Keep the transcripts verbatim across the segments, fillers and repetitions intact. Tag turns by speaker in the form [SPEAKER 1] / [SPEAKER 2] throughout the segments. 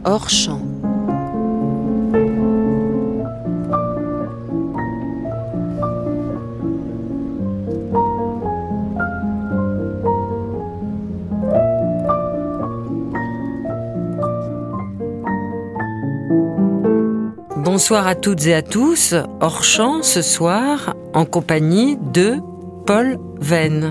[SPEAKER 1] hors champ. Bonsoir à toutes et à tous, hors champ ce soir, en compagnie de Paul Venn.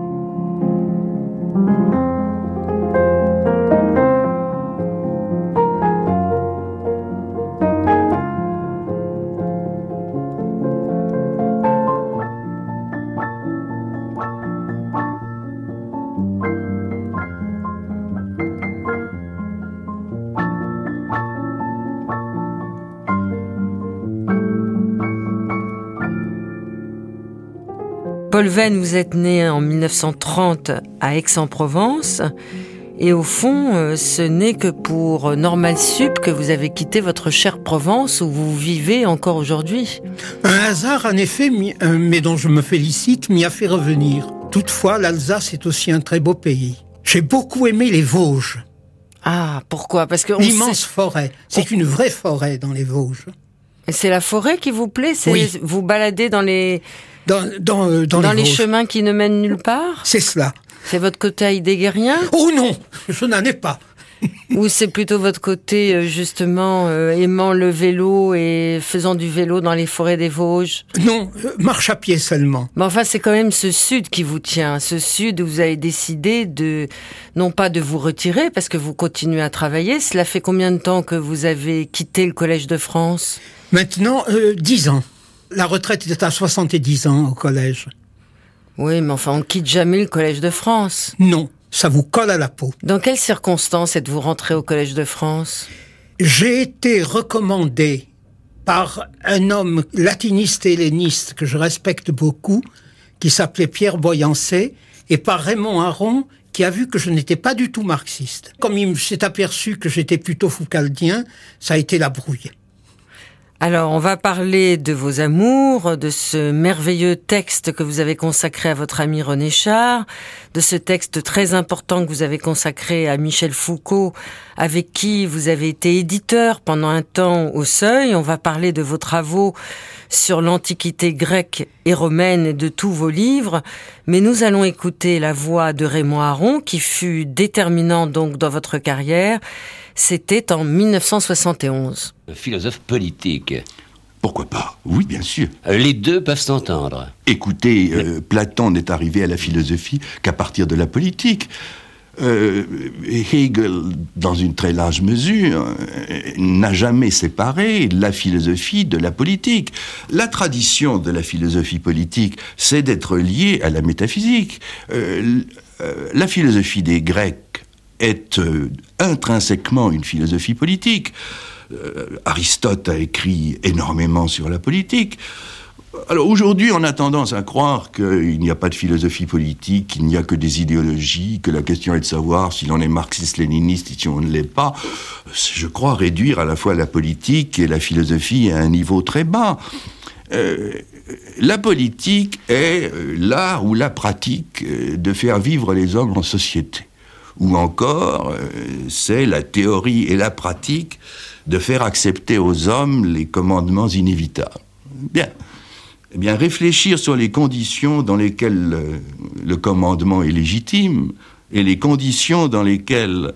[SPEAKER 1] Paul Venn, vous êtes né en mille neuf cent trente à Aix-en-Provence et au fond, ce n'est que pour Normal Sup que vous avez quitté votre chère Provence où vous vivez encore aujourd'hui.
[SPEAKER 2] Un hasard, en effet, mais dont je me félicite, m'y a fait revenir. Toutefois, l'Alsace est aussi un très beau pays. J'ai beaucoup aimé les Vosges.
[SPEAKER 1] Ah, pourquoi ? Parce que on
[SPEAKER 2] L'immense
[SPEAKER 1] sait...
[SPEAKER 2] forêt. C'est une vraie forêt dans les Vosges.
[SPEAKER 1] Et c'est la forêt qui vous plaît ? C'est
[SPEAKER 2] Oui.
[SPEAKER 1] Vous baladez dans les...
[SPEAKER 2] Dans, dans, euh, dans,
[SPEAKER 1] Dans les,
[SPEAKER 2] les,
[SPEAKER 1] les chemins qui ne mènent nulle part ?
[SPEAKER 2] C'est cela.
[SPEAKER 1] C'est votre côté heideggerien ?
[SPEAKER 2] Oh non, je n'en ai pas.
[SPEAKER 1] Ou c'est plutôt votre côté, justement, euh, aimant le vélo et faisant du vélo dans les forêts des Vosges ?
[SPEAKER 2] Non, euh, marche à pied seulement.
[SPEAKER 1] Mais enfin, c'est quand même ce sud qui vous tient. Ce sud où vous avez décidé de, non pas de vous retirer, parce que vous continuez à travailler. Cela fait combien de temps que vous avez quitté le Collège de France ?
[SPEAKER 2] Maintenant, euh, dix ans. La retraite était à soixante-dix ans au collège.
[SPEAKER 1] Oui, mais enfin, on ne quitte jamais le Collège de France.
[SPEAKER 2] Non, ça vous colle à la peau.
[SPEAKER 1] Dans quelles circonstances êtes-vous rentré au Collège de France ?
[SPEAKER 2] J'ai été recommandé par un homme latiniste et helléniste que je respecte beaucoup, qui s'appelait Pierre Boyancé, et par Raymond Aron, qui a vu que je n'étais pas du tout marxiste. Comme il s'est aperçu que j'étais plutôt foucaldien, ça a été la brouille.
[SPEAKER 1] Alors, on va parler de vos amours, de ce merveilleux texte que vous avez consacré à votre ami René Char, de ce texte très important que vous avez consacré à Michel Foucault, avec qui vous avez été éditeur pendant un temps au Seuil. On va parler de vos travaux sur l'Antiquité grecque et romaine et de tous vos livres. Mais nous allons écouter la voix de Raymond Aron, qui fut déterminant donc dans votre carrière. C'était en mille neuf cent soixante et onze.
[SPEAKER 3] Philosophe politique.
[SPEAKER 4] Pourquoi pas ? Oui, bien sûr.
[SPEAKER 3] Les deux peuvent s'entendre.
[SPEAKER 4] Écoutez, euh, Platon n'est arrivé à la philosophie qu'à partir de la politique. Euh, Hegel, dans une très large mesure, euh, n'a jamais séparé la philosophie de la politique. La tradition de la philosophie politique, c'est d'être liée à la métaphysique. Euh, euh, la philosophie des Grecs est euh, intrinsèquement une philosophie politique. Euh, Aristote a écrit énormément sur la politique. Alors aujourd'hui, on a tendance à croire qu'il n'y a pas de philosophie politique, qu'il n'y a que des idéologies, que la question est de savoir si l'on est marxiste-léniniste et si on ne l'est pas. Je crois réduire à la fois la politique et la philosophie à un niveau très bas. Euh, la politique est l'art ou la pratique de faire vivre les hommes en société. Ou encore, euh, c'est la théorie et la pratique de faire accepter aux hommes les commandements inévitables. Bien. Eh bien, réfléchir sur les conditions dans lesquelles le, le commandement est légitime et les conditions dans lesquelles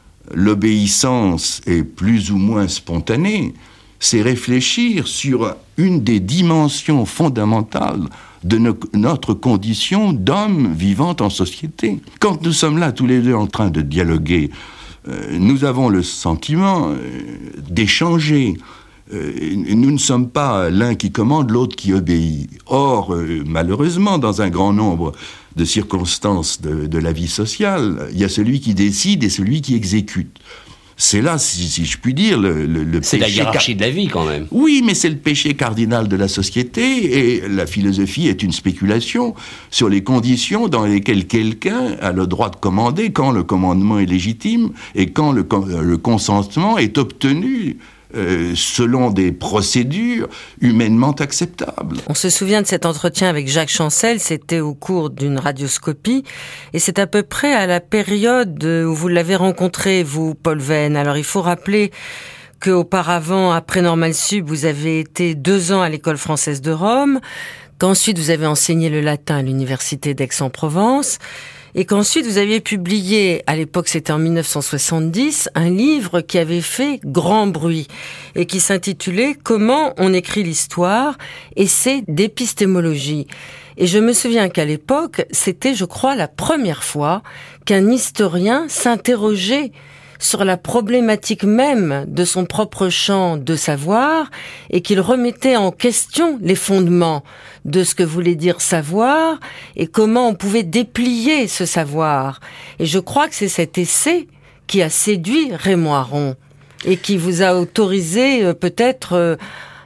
[SPEAKER 4] l'obéissance est plus ou moins spontanée, c'est réfléchir sur une des dimensions fondamentales de no- notre condition d'homme vivant en société. Quand nous sommes là tous les deux en train de dialoguer, euh, nous avons le sentiment euh, d'échanger. Euh, nous ne sommes pas l'un qui commande, l'autre qui obéit. Or, euh, malheureusement, dans un grand nombre de circonstances de, de la vie sociale, il y a celui qui décide et celui qui exécute. C'est là, si, si je puis dire, le, le, le
[SPEAKER 3] C'est
[SPEAKER 4] péché...
[SPEAKER 3] la hiérarchie car... de la vie, quand même.
[SPEAKER 4] Oui, mais c'est le péché cardinal de la société, et la philosophie est une spéculation sur les conditions dans lesquelles quelqu'un a le droit de commander, quand le commandement est légitime, et quand le, le consentement est obtenu euh, selon des procédures humainement acceptables.
[SPEAKER 1] On se souvient de cet entretien avec Jacques Chancel, c'était au cours d'une radioscopie, et c'est à peu près à la période où vous l'avez rencontré, vous, Paul Venn. Alors il faut rappeler qu'auparavant, après Normal Sup, vous avez été deux ans à l'École française de Rome, qu'ensuite vous avez enseigné le latin à l'Université d'Aix-en-Provence, et qu'ensuite vous aviez publié, à l'époque c'était en mille neuf cent soixante-dix, un livre qui avait fait grand bruit et qui s'intitulait « Comment on écrit l'histoire ?» essai d'épistémologie. Et je me souviens qu'à l'époque, c'était, je crois, la première fois qu'un historien s'interrogeait sur la problématique même de son propre champ de savoir et qu'il remettait en question les fondements de ce que voulait dire savoir et comment on pouvait déplier ce savoir. Et je crois que c'est cet essai qui a séduit Raymond Aron et qui vous a autorisé euh, peut-être euh,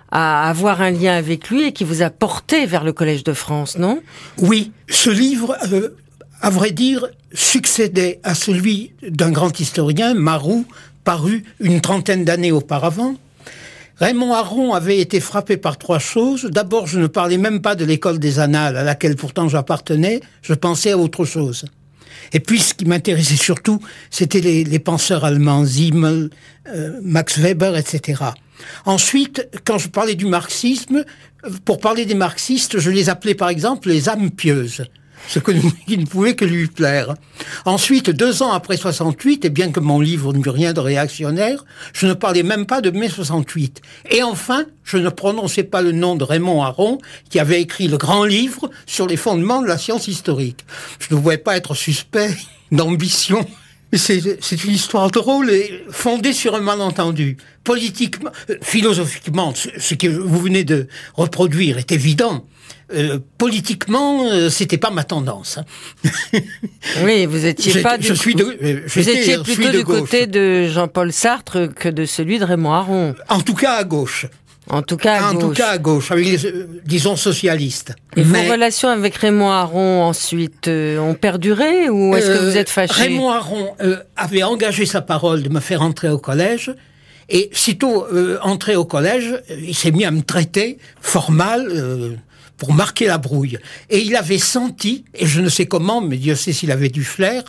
[SPEAKER 1] à avoir un lien avec lui et qui vous a porté vers le Collège de France, non ?
[SPEAKER 2] Oui, ce livre... Euh... à vrai dire, succédait à celui d'un grand historien, Maroux, paru une trentaine d'années auparavant. Raymond Aron avait été frappé par trois choses. D'abord, je ne parlais même pas de l'école des Annales, à laquelle pourtant j'appartenais, je pensais à autre chose. Et puis, ce qui m'intéressait surtout, c'était les, les penseurs allemands, Simmel, euh, Max Weber, et cetera. Ensuite, quand je parlais du marxisme, pour parler des marxistes, je les appelais par exemple les âmes pieuses. Ce que, qui ne pouvait que lui plaire. Ensuite, deux ans après soixante-huit, et bien que mon livre n'eût rien de réactionnaire, je ne parlais même pas de mai soixante-huit. Et enfin, je ne prononçais pas le nom de Raymond Aron, qui avait écrit le grand livre sur les fondements de la science historique. Je ne pouvais pas être suspect d'ambition. C'est, c'est une histoire drôle et fondée sur un malentendu. Politiquement, euh, philosophiquement, ce, ce que vous venez de reproduire est évident. Euh, politiquement, euh, c'était pas ma tendance. Hein.
[SPEAKER 1] Oui, vous étiez
[SPEAKER 2] J'étais,
[SPEAKER 1] pas du
[SPEAKER 2] je suis de, euh,
[SPEAKER 1] vous étiez plutôt
[SPEAKER 2] de
[SPEAKER 1] du
[SPEAKER 2] gauche.
[SPEAKER 1] côté de Jean-Paul Sartre que de celui de Raymond Aron.
[SPEAKER 2] En tout cas à gauche.
[SPEAKER 1] En tout cas à
[SPEAKER 2] en
[SPEAKER 1] gauche.
[SPEAKER 2] tout cas à gauche, avec les, euh, disons socialistes.
[SPEAKER 1] Et
[SPEAKER 2] Mais,
[SPEAKER 1] vos relations avec Raymond Aron ensuite euh, ont perduré ou est-ce
[SPEAKER 2] euh,
[SPEAKER 1] que vous êtes fâché ?
[SPEAKER 2] Raymond Aron euh, avait engagé sa parole de me faire entrer au collège. Et sitôt euh, entré au collège, il s'est mis à me traiter formal euh, pour marquer la brouille. Et il avait senti, et je ne sais comment, mais Dieu sait s'il avait du flair,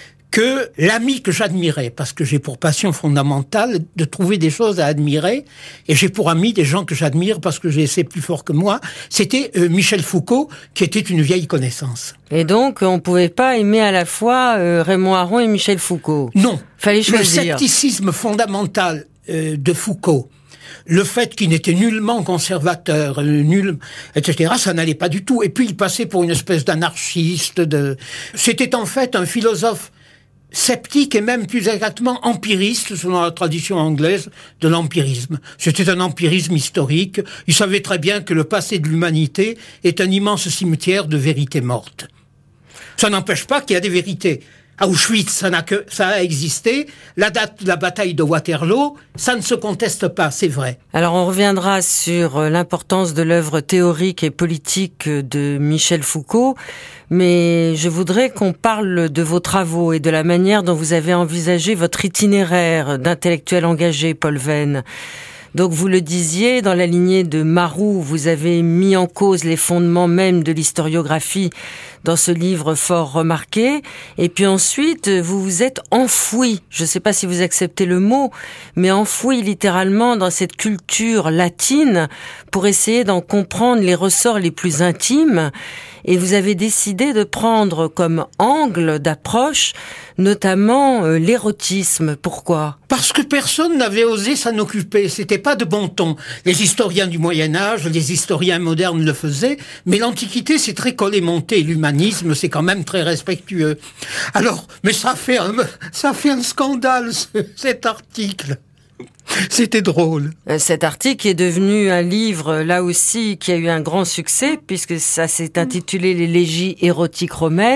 [SPEAKER 2] que l'ami que j'admirais, parce que j'ai pour passion fondamentale de trouver des choses à admirer, et j'ai pour ami des gens que j'admire parce que j'ai c'est plus fort que moi, c'était euh, Michel Foucault, qui était une vieille connaissance.
[SPEAKER 1] Et donc, on pouvait pas aimer à la fois euh, Raymond Aron et Michel Foucault.
[SPEAKER 2] Non.
[SPEAKER 1] Fallait choisir.
[SPEAKER 2] Le scepticisme fondamental euh, de Foucault, le fait qu'il n'était nullement conservateur, euh, nul, et cetera, ça n'allait pas du tout. Et puis il passait pour une espèce d'anarchiste. De... C'était en fait un philosophe sceptique et même plus exactement empiriste, selon la tradition anglaise de l'empirisme. C'était un empirisme historique. Il savait très bien que le passé de l'humanité est un immense cimetière de vérités mortes. Ça n'empêche pas qu'il y a des vérités. À Auschwitz, ça n'a que, ça a existé. La date de la bataille de Waterloo, ça ne se conteste pas, c'est vrai.
[SPEAKER 1] Alors, on reviendra sur l'importance de l'œuvre théorique et politique de Michel Foucault, mais je voudrais qu'on parle de vos travaux et de la manière dont vous avez envisagé votre itinéraire d'intellectuel engagé, Paul Venn. Donc, vous le disiez, dans la lignée de Maroux, vous avez mis en cause les fondements même de l'historiographie dans ce livre fort remarqué. Et puis ensuite, vous vous êtes enfoui, je ne sais pas si vous acceptez le mot, mais enfoui littéralement dans cette culture latine pour essayer d'en comprendre les ressorts les plus intimes. Et vous avez décidé de prendre comme angle d'approche notamment euh, l'érotisme. Pourquoi ?
[SPEAKER 2] Parce que personne n'avait osé s'en occuper. C'était pas de bon ton. Les historiens du Moyen-Âge, les historiens modernes le faisaient, mais l'Antiquité, c'est très collé-monté. L'humanisme, c'est quand même très respectueux. Alors, mais ça fait un, ça fait un scandale, ce, cet article. C'était drôle.
[SPEAKER 1] Cet article est devenu un livre, là aussi, qui a eu un grand succès, puisque ça s'est intitulé « Les légies érotiques romaines ».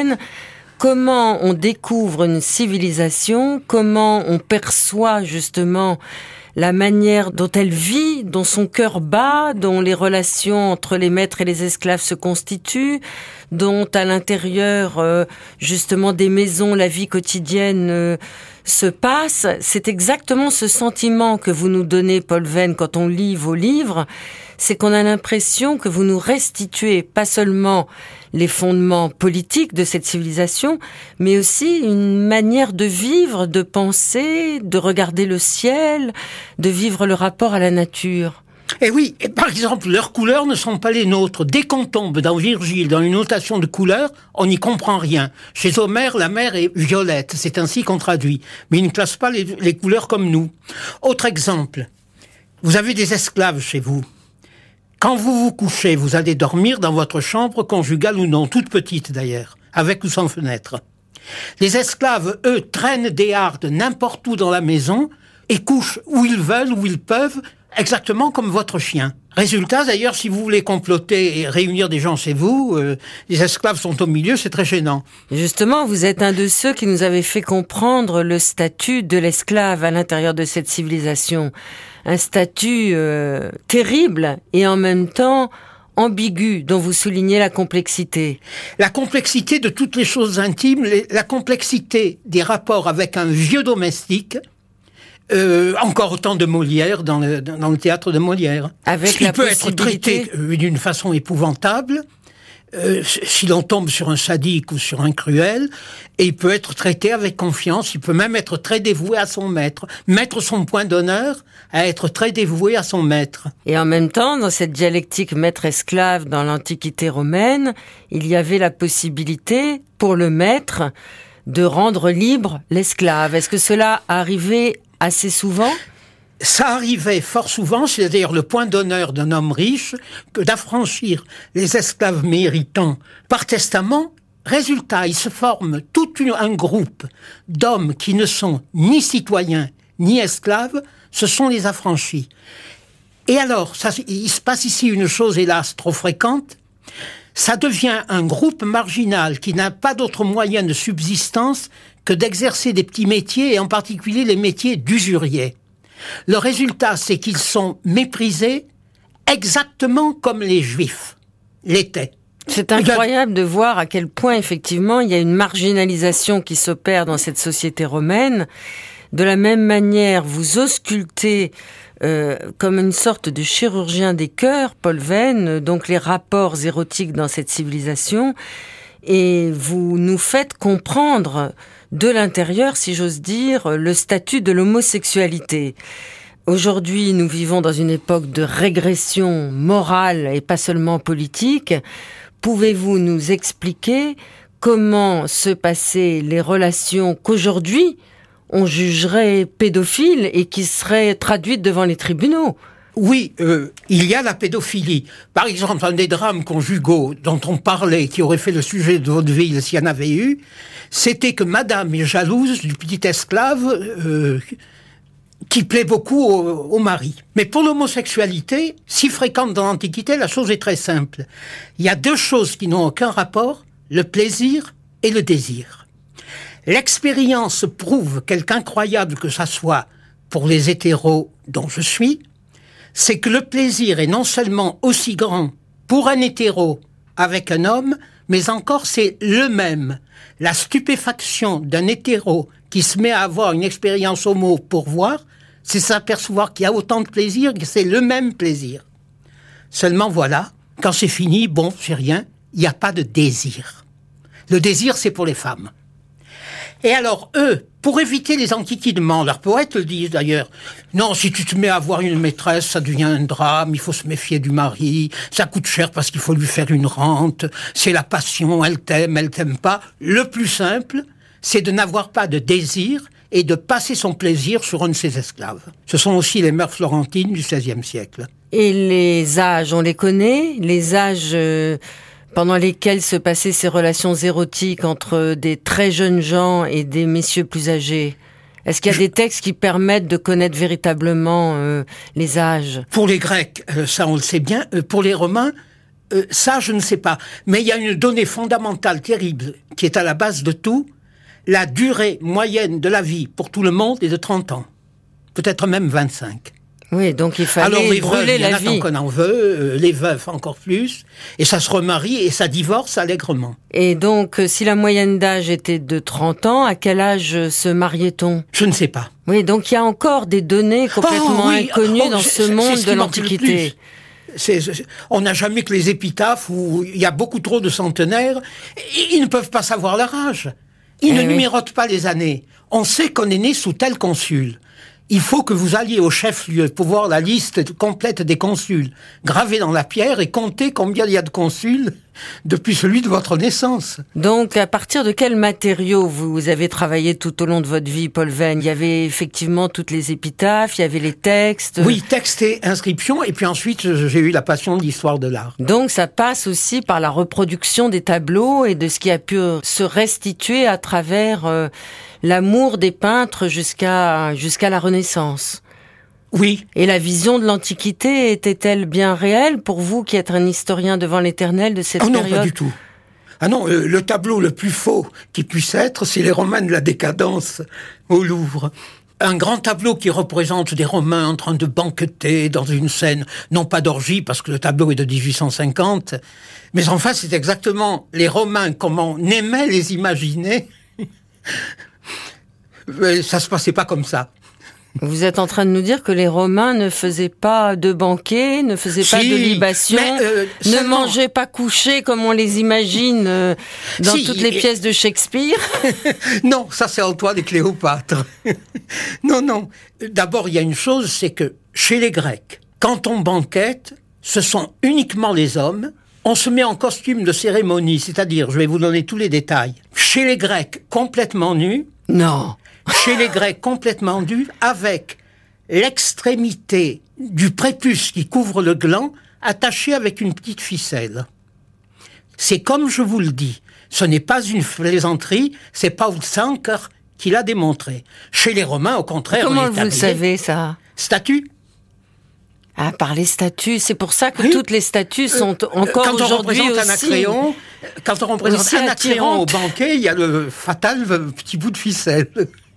[SPEAKER 1] comment on découvre une civilisation, comment on perçoit justement la manière dont elle vit, dont son cœur bat, dont les relations entre les maîtres et les esclaves se constituent, dont à l'intérieur euh, justement des maisons, la vie quotidienne euh, se passe. C'est exactement ce sentiment que vous nous donnez, Paul Venn, quand on lit vos livres. C'est qu'on a l'impression que vous nous restituez pas seulement les fondements politiques de cette civilisation, mais aussi une manière de vivre, de penser, de regarder le ciel, de vivre le rapport à la nature.
[SPEAKER 2] Et oui, et par exemple, leurs couleurs ne sont pas les nôtres. Dès qu'on tombe dans Virgile, dans une notation de couleurs, on n'y comprend rien. Chez Homère, la mer est violette, c'est ainsi qu'on traduit. Mais il ne classe pas les, les couleurs comme nous. Autre exemple, vous avez des esclaves chez vous. Quand vous vous couchez, vous allez dormir dans votre chambre, conjugale ou non, toute petite d'ailleurs, avec ou sans fenêtre. Les esclaves, eux, traînent des hardes n'importe où dans la maison et couchent où ils veulent, où ils peuvent, exactement comme votre chien. Résultat, d'ailleurs, si vous voulez comploter et réunir des gens chez vous, euh, les esclaves sont au milieu, c'est très gênant.
[SPEAKER 1] Justement, vous êtes un de ceux qui nous avait fait comprendre le statut de l'esclave à l'intérieur de cette civilisation. Un statut euh, terrible et en même temps ambigu, dont vous soulignez la complexité.
[SPEAKER 2] La complexité de toutes les choses intimes, les, la complexité des rapports avec un vieux domestique, Euh, encore autant de Molière dans le, dans le théâtre de Molière.
[SPEAKER 1] Avec
[SPEAKER 2] Il
[SPEAKER 1] la
[SPEAKER 2] peut
[SPEAKER 1] possibilité...
[SPEAKER 2] être traité euh, d'une façon épouvantable, euh, si l'on tombe sur un sadique ou sur un cruel, et il peut être traité avec confiance, il peut même être très dévoué à son maître, mettre son point d'honneur à être très dévoué à son maître.
[SPEAKER 1] Et en même temps, dans cette dialectique maître-esclave dans l'Antiquité romaine, il y avait la possibilité pour le maître de rendre libre l'esclave. Est-ce que cela arrivait assez souvent?
[SPEAKER 2] Ça arrivait fort souvent, c'est d'ailleurs le point d'honneur d'un homme riche, que d'affranchir les esclaves méritants par testament. Résultat, il se forme tout un groupe d'hommes qui ne sont ni citoyens, ni esclaves, ce sont les affranchis. Et alors, ça, il se passe ici une chose, hélas, trop fréquente, ça devient un groupe marginal qui n'a pas d'autre moyen de subsistance que d'exercer des petits métiers, et en particulier les métiers d'usurier. Le résultat, c'est qu'ils sont méprisés exactement comme les Juifs l'étaient.
[SPEAKER 1] C'est incroyable de voir à quel point, effectivement, il y a une marginalisation qui s'opère dans cette société romaine. De la même manière, vous auscultez euh, comme une sorte de chirurgien des cœurs, Paul Venn, donc les rapports érotiques dans cette civilisation, et vous nous faites comprendre de l'intérieur, si j'ose dire, le statut de l'homosexualité. Aujourd'hui, nous vivons dans une époque de régression morale et pas seulement politique. Pouvez-vous nous expliquer comment se passaient les relations qu'aujourd'hui on jugerait pédophiles et qui seraient traduites devant les tribunaux?
[SPEAKER 2] Oui, euh, il y a la pédophilie. Par exemple, un des drames conjugaux dont on parlait, qui aurait fait le sujet de vaudeville s'il y en avait eu, c'était que madame est jalouse du petit esclave euh, qui plaît beaucoup au, au mari. Mais pour l'homosexualité, si fréquente dans l'Antiquité, la chose est très simple. Il y a deux choses qui n'ont aucun rapport, le plaisir et le désir. L'expérience prouve, quelque incroyable que ça soit pour les hétéros dont je suis, c'est que le plaisir est non seulement aussi grand pour un hétéro avec un homme, mais encore c'est le même. La stupéfaction d'un hétéro qui se met à avoir une expérience homo pour voir, c'est s'apercevoir qu'il y a autant de plaisir, que c'est le même plaisir. Seulement voilà, quand c'est fini, bon, c'est rien, il n'y a pas de désir. Le désir, c'est pour les femmes. Et alors, eux, pour éviter les enquiquinements, leurs poètes le disent d'ailleurs, non, si tu te mets à avoir une maîtresse, ça devient un drame, il faut se méfier du mari, ça coûte cher parce qu'il faut lui faire une rente, c'est la passion, elle t'aime, elle t'aime pas. Le plus simple, c'est de n'avoir pas de désir et de passer son plaisir sur un de ses esclaves. Ce sont aussi les mœurs florentines du seizième siècle.
[SPEAKER 1] Et les âges, on les connaît? Les âges... Euh... pendant lesquels se passaient ces relations érotiques entre des très jeunes gens et des messieurs plus âgés? Est-ce qu'il y a Je... des textes qui permettent de connaître véritablement euh, les âges?
[SPEAKER 2] Pour les Grecs, euh, ça on le sait bien. Euh, pour les Romains, euh, ça, je ne sais pas. Mais il y a une donnée fondamentale terrible qui est à la base de tout. La durée moyenne de la vie pour tout le monde est de trente ans. Peut-être même vingt-cinq.
[SPEAKER 1] Oui, donc il fallait
[SPEAKER 2] Alors, les
[SPEAKER 1] brûler
[SPEAKER 2] veuves, il y en
[SPEAKER 1] la
[SPEAKER 2] a tant
[SPEAKER 1] vie.
[SPEAKER 2] qu'on en veut, euh, les veuves encore plus, et ça se remarie et ça divorce allègrement.
[SPEAKER 1] Et donc, euh, si la moyenne d'âge était de trente ans, à quel âge euh, se mariait-on?
[SPEAKER 2] Je ne sais pas.
[SPEAKER 1] Oui, donc il y a encore des données complètement
[SPEAKER 2] Oh, oui.
[SPEAKER 1] inconnues
[SPEAKER 2] Oh,
[SPEAKER 1] dans
[SPEAKER 2] c'est-
[SPEAKER 1] ce
[SPEAKER 2] c'est-
[SPEAKER 1] monde
[SPEAKER 2] c'est ce
[SPEAKER 1] de
[SPEAKER 2] qui manque le
[SPEAKER 1] l'Antiquité.
[SPEAKER 2] plus. C'est- c'est- on n'a jamais que les épitaphes où il y a beaucoup trop de centenaires. Et ils ne peuvent pas savoir leur âge. Ils
[SPEAKER 1] Eh
[SPEAKER 2] ne
[SPEAKER 1] oui.
[SPEAKER 2] numérotent pas les années. On sait qu'on est né sous tel consul. Il faut que vous alliez au chef-lieu pour voir la liste complète des consuls, gravée dans la pierre et compter combien il y a de consuls depuis celui de votre naissance.
[SPEAKER 1] Donc, à partir de quels matériaux vous avez travaillé tout au long de votre vie, Paul Venn? Il y avait effectivement toutes les épitaphes, il y avait les textes.
[SPEAKER 2] Oui, texte et inscription, et puis ensuite j'ai eu la passion de l'histoire de l'art.
[SPEAKER 1] Donc, ça passe aussi par la reproduction des tableaux et de ce qui a pu se restituer à travers euh, l'amour des peintres jusqu'à jusqu'à la Renaissance.
[SPEAKER 2] Oui,
[SPEAKER 1] Et la vision de l'Antiquité était-elle bien réelle pour vous qui êtes un historien devant l'Éternel de cette
[SPEAKER 2] oh non,
[SPEAKER 1] période?
[SPEAKER 2] pas du tout. Ah non, euh, le tableau le plus faux qui puisse être, c'est les Romains de la décadence au Louvre. Un grand tableau qui représente des Romains en train de banqueter dans une scène, non pas d'orgie, parce que le tableau est de dix-huit cent cinquante, mais enfin c'est exactement les Romains, comme on aimait les imaginer. Mais ça se passait pas comme ça.
[SPEAKER 1] Vous êtes en train de nous dire que les Romains ne faisaient pas de banquets, ne faisaient pas
[SPEAKER 2] Si,
[SPEAKER 1] de libations,
[SPEAKER 2] mais, euh,
[SPEAKER 1] ne
[SPEAKER 2] seulement-
[SPEAKER 1] mangeaient pas couchés comme on les imagine euh, dans
[SPEAKER 2] Si,
[SPEAKER 1] toutes les
[SPEAKER 2] et-
[SPEAKER 1] pièces de Shakespeare.
[SPEAKER 2] Non, ça c'est Antoine et Cléopâtre. non, non. D'abord, il y a une chose, c'est que chez les Grecs, quand on banquette, ce sont uniquement les hommes. On se met en costume de cérémonie, c'est-à-dire, je vais vous donner tous les détails. Chez les Grecs, complètement nus.
[SPEAKER 1] Non.
[SPEAKER 2] Chez les Grecs, complètement nus, avec l'extrémité du prépuce qui couvre le gland attachée avec une petite ficelle. C'est comme je vous le dis, ce n'est pas une plaisanterie, c'est Paul Sanker qui l'a démontré. Chez les Romains, au contraire,
[SPEAKER 1] Comment
[SPEAKER 2] on est
[SPEAKER 1] vous le
[SPEAKER 2] habillé.
[SPEAKER 1] savez, ça?
[SPEAKER 2] Statue.
[SPEAKER 1] Ah, par les statues. C'est pour ça que
[SPEAKER 2] Oui.
[SPEAKER 1] toutes les statues sont encore
[SPEAKER 2] Quand on
[SPEAKER 1] aujourd'hui
[SPEAKER 2] représente
[SPEAKER 1] aussi.
[SPEAKER 2] Anacréon, quand on représente
[SPEAKER 1] aussi
[SPEAKER 2] Anacréon au
[SPEAKER 1] attirante.
[SPEAKER 2] banquet, il y a le fatal petit bout de ficelle.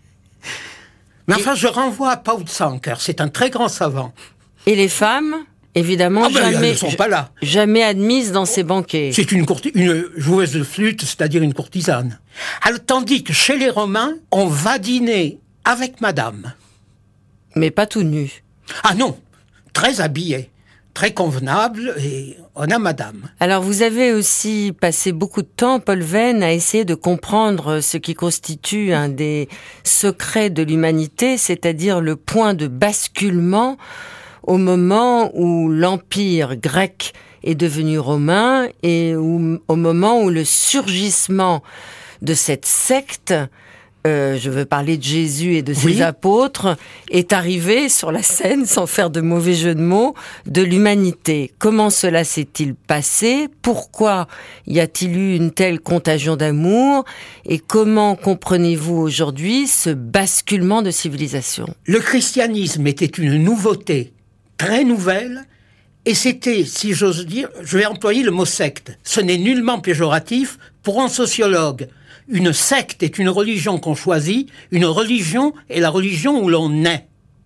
[SPEAKER 2] Mais enfin, je renvoie à Paul Sanker, c'est un très grand savant.
[SPEAKER 1] Et les femmes, évidemment,
[SPEAKER 2] Ah ben, elles
[SPEAKER 1] jamais,
[SPEAKER 2] ne sont pas là.
[SPEAKER 1] jamais admises dans ces banquets.
[SPEAKER 2] C'est une, courti- une joueuse de flûte, c'est-à-dire une courtisane. Alors, tandis que chez les Romains, on va dîner avec madame.
[SPEAKER 1] Mais pas tout nu.
[SPEAKER 2] Ah non, très habillé, très convenable, et on a madame.
[SPEAKER 1] Alors, vous avez aussi passé beaucoup de temps, Paul Venn, à essayer de comprendre ce qui constitue un des secrets de l'humanité, c'est-à-dire le point de basculement au moment où l'empire grec est devenu romain et où, au moment où le surgissement de cette secte, euh, je veux parler de Jésus et de ses
[SPEAKER 2] Oui.
[SPEAKER 1] apôtres, est arrivé sur la scène, sans faire de mauvais jeu de mots, de l'humanité. Comment cela s'est-il passé? Pourquoi y a-t-il eu une telle contagion d'amour? Et comment comprenez-vous aujourd'hui ce basculement de civilisation?
[SPEAKER 2] Le christianisme était une nouveauté très nouvelle, et c'était, si j'ose dire, je vais employer le mot secte. Ce n'est nullement péjoratif pour un sociologue. Une secte est une religion qu'on choisit, une religion est la religion où l'on naît.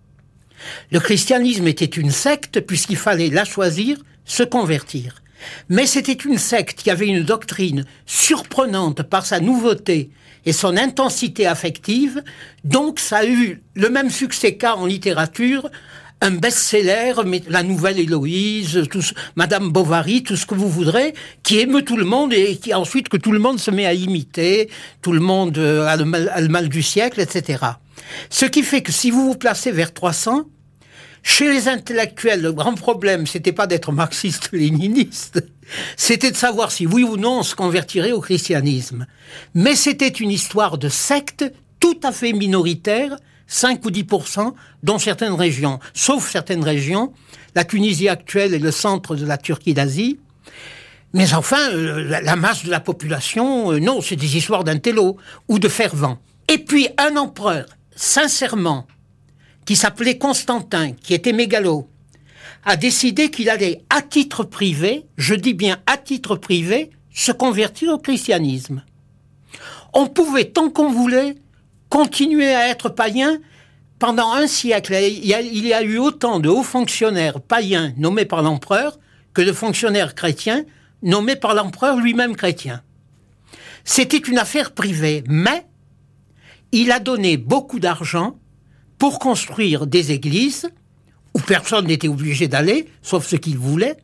[SPEAKER 2] Le christianisme était une secte puisqu'il fallait la choisir, se convertir. Mais c'était une secte qui avait une doctrine surprenante par sa nouveauté et son intensité affective, donc ça a eu le même succès qu'a en littérature, un best-seller, mais la nouvelle Héloïse, tout ce- Madame Bovary, tout ce que vous voudrez, qui émeut tout le monde et qui ensuite que tout le monde se met à imiter, tout le monde euh, a le mal, a le mal du siècle, et cetera. Ce qui fait que si vous vous placez vers trois cents, chez les intellectuels, le grand problème, c'était pas d'être marxiste-léniniste, c'était de savoir si oui ou non on se convertirait au christianisme. Mais c'était une histoire de secte tout à fait minoritaire, cinq ou dix pour cent, dans certaines régions, sauf certaines régions, la Tunisie actuelle est le centre de la Turquie d'Asie. Mais enfin, euh, la, la masse de la population, euh, non, c'est des histoires d'intello ou de fervents. Et puis un empereur, sincèrement, qui s'appelait Constantin, qui était mégalo, a décidé qu'il allait, à titre privé, je dis bien à titre privé, se convertir au christianisme. On pouvait, tant qu'on voulait, continuer à être païen pendant un siècle. Il y a, il y a eu autant de hauts fonctionnaires païens nommés par l'empereur que de fonctionnaires chrétiens nommés par l'empereur lui-même chrétien. C'était une affaire privée, mais il a donné beaucoup d'argent pour construire des églises où personne n'était obligé d'aller, sauf ceux qu'il voulait,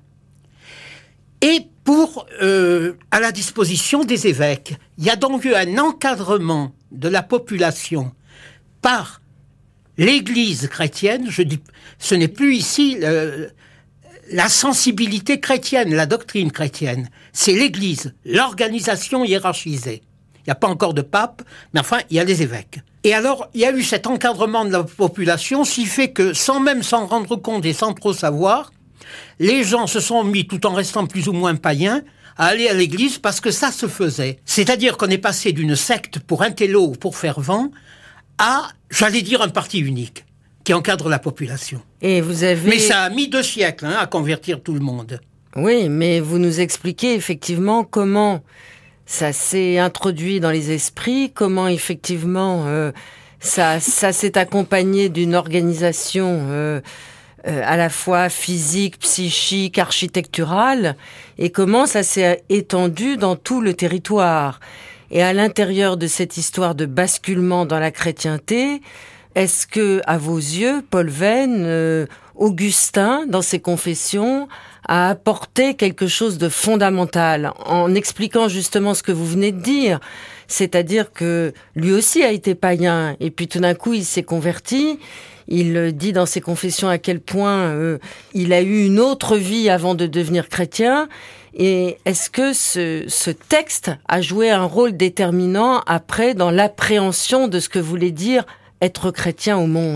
[SPEAKER 2] et pour, euh, à la disposition des évêques. Il y a donc eu un encadrement de la population par l'Église chrétienne. Je dis, ce n'est plus ici euh, la sensibilité chrétienne, la doctrine chrétienne. C'est l'Église, l'organisation hiérarchisée. Il n'y a pas encore de pape, mais enfin, il y a les évêques. Et alors, il y a eu cet encadrement de la population, ce qui fait que, sans même s'en rendre compte et sans trop savoir, les gens se sont mis, tout en restant plus ou moins païens, à aller à l'église parce que ça se faisait. C'est-à-dire qu'on est passé d'une secte pour intello ou pour fervent à, j'allais dire, un parti unique qui encadre la population.
[SPEAKER 1] Et vous avez...
[SPEAKER 2] Mais ça a mis deux siècles hein, à convertir tout le monde.
[SPEAKER 1] Oui, mais vous nous expliquez effectivement comment ça s'est introduit dans les esprits, comment effectivement euh, ça, ça s'est accompagné d'une organisation euh, euh, à la fois physique, psychique, architecturale, et comment ça s'est étendu dans tout le territoire. Et à l'intérieur de cette histoire de basculement dans la chrétienté, est-ce que, à vos yeux, Paul Venn, euh, Augustin, dans ses confessions, a apporté quelque chose de fondamental en expliquant justement ce que vous venez de dire, c'est-à-dire que lui aussi a été païen et puis tout d'un coup il s'est converti. Il dit dans ses confessions à quel point euh, il a eu une autre vie avant de devenir chrétien. Et est-ce que ce, ce texte a joué un rôle déterminant après dans l'appréhension de ce que voulait dire être chrétien au monde ?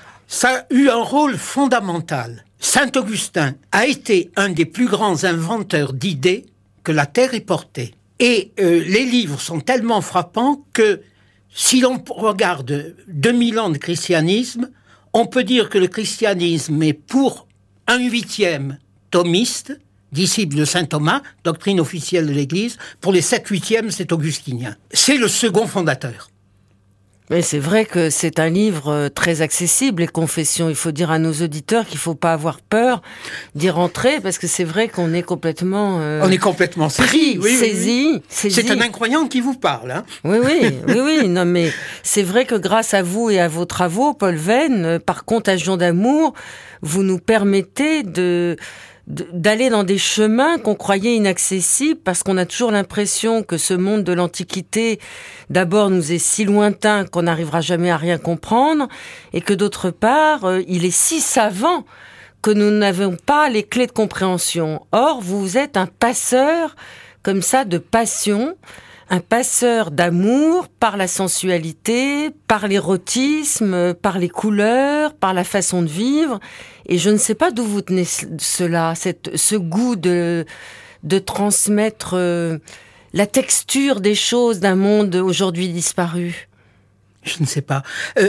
[SPEAKER 2] Ça a eu un rôle fondamental. Saint Augustin a été un des plus grands inventeurs d'idées que la Terre ait portées. Et euh, les livres sont tellement frappants que si l'on regarde deux mille ans de christianisme, on peut dire que le christianisme est pour un huitième thomiste, disciple de saint Thomas, doctrine officielle de l'Église. Pour les sept huitièmes, c'est augustinien. C'est le second fondateur.
[SPEAKER 1] Mais c'est vrai que c'est un livre très accessible, les confessions. Il faut dire à nos auditeurs qu'il ne faut pas avoir peur d'y rentrer, parce que c'est vrai qu'on est complètement... Euh,
[SPEAKER 2] On est complètement saisi, oui,
[SPEAKER 1] saisi,
[SPEAKER 2] oui, oui.
[SPEAKER 1] saisi.
[SPEAKER 2] C'est un incroyant qui vous parle. Hein.
[SPEAKER 1] Oui, oui, oui, oui. Non, mais c'est vrai que grâce à vous et à vos travaux, Paul Venn, par Contagion d'amour, vous nous permettez de... d'aller dans des chemins qu'on croyait inaccessibles parce qu'on a toujours l'impression que ce monde de l'Antiquité, d'abord, nous est si lointain qu'on n'arrivera jamais à rien comprendre et que d'autre part, euh, il est si savant que nous n'avons pas les clés de compréhension. Or, vous êtes un passeur comme ça de passion, un passeur d'amour par la sensualité, par l'érotisme, par les couleurs, par la façon de vivre. Et je ne sais pas d'où vous tenez cela, cette, ce goût de, de transmettre euh, la texture des choses d'un monde aujourd'hui disparu.
[SPEAKER 2] Je ne sais pas. Euh,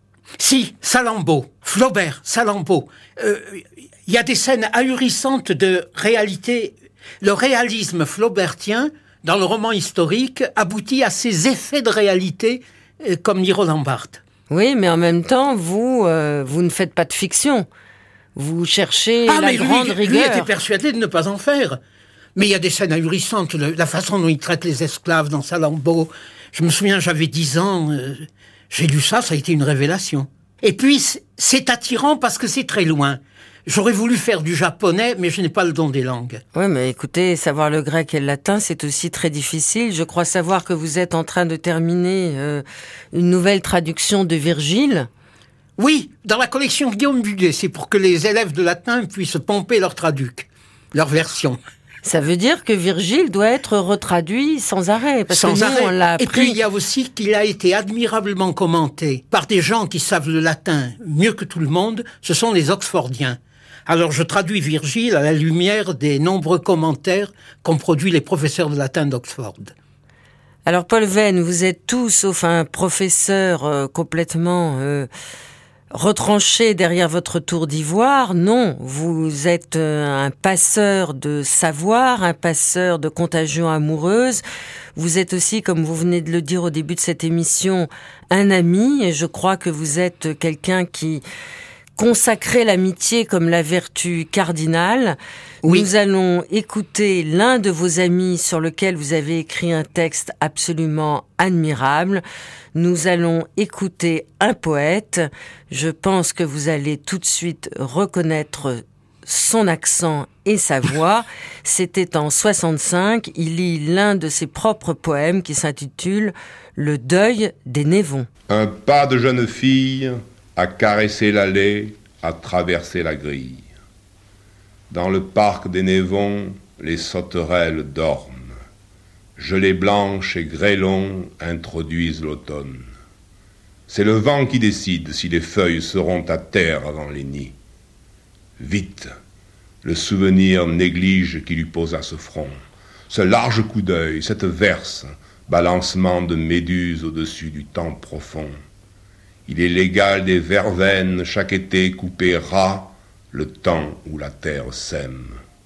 [SPEAKER 2] si, Salammbô, Flaubert, Salammbô. Il euh, y a des scènes ahurissantes de réalité. Le réalisme flaubertien, dans le roman historique, aboutit à ces effets de réalité, euh, comme dit Roland Barthes.
[SPEAKER 1] Oui, mais en même temps, vous, euh, vous ne faites pas de fiction. Vous cherchez
[SPEAKER 2] ah,
[SPEAKER 1] la
[SPEAKER 2] mais
[SPEAKER 1] grande
[SPEAKER 2] lui,
[SPEAKER 1] rigueur.
[SPEAKER 2] Lui était persuadé de ne pas en faire. Mais il y a des scènes ahurissantes, le, la façon dont il traite les esclaves dans Salammbô. Je me souviens, j'avais dix ans, euh, j'ai lu ça, ça a été une révélation. Et puis, c'est attirant parce que c'est très loin. J'aurais voulu faire du japonais, mais je n'ai pas le don des langues.
[SPEAKER 1] Oui, mais écoutez, savoir le grec et le latin, c'est aussi très difficile. Je crois savoir que vous êtes en train de terminer euh, une nouvelle traduction de Virgile.
[SPEAKER 2] Oui, dans la collection Guillaume Budet, c'est pour que les élèves de latin puissent pomper leur traduc, leur version.
[SPEAKER 1] Ça veut dire que Virgile doit être retraduit sans arrêt, parce
[SPEAKER 2] sans
[SPEAKER 1] que nous,
[SPEAKER 2] arrêt.
[SPEAKER 1] on l'a
[SPEAKER 2] Et
[SPEAKER 1] appris.
[SPEAKER 2] puis il y a aussi qu'il a été admirablement commenté par des gens qui savent le latin mieux que tout le monde, ce sont les Oxfordiens. Alors je traduis Virgile à la lumière des nombreux commentaires qu'ont produits les professeurs de latin d'Oxford.
[SPEAKER 1] Alors Paul Venn, vous êtes tout sauf un professeur euh, complètement... Euh, retranché derrière votre tour d'ivoire. Non, vous êtes un passeur de savoir, un passeur de contagion amoureuse. Vous êtes aussi, comme vous venez de le dire au début de cette émission, un ami. Et je crois que vous êtes quelqu'un qui consacrait l'amitié comme la vertu cardinale. Oui. Nous allons écouter l'un de vos amis sur lequel vous avez écrit un texte absolument admirable. Nous allons écouter un poète. Je pense que vous allez tout de suite reconnaître son accent et sa voix. C'était en soixante-cinq. Il lit l'un de ses propres poèmes qui s'intitule « Le deuil des Névons ».
[SPEAKER 5] Un pas de jeune fille a caressé l'allée, a traversé la grille. Dans le parc des Névons, les sauterelles dorment. Gelées blanches et grêlons introduisent l'automne. C'est le vent qui décide si les feuilles seront à terre avant les nids. Vite, le souvenir néglige qui lui posa ce front, ce large coup d'œil, cette verse, balancement de méduses au-dessus du temps profond. Il est l'égal des verveines chaque été coupé ras, le temps où la terre sème.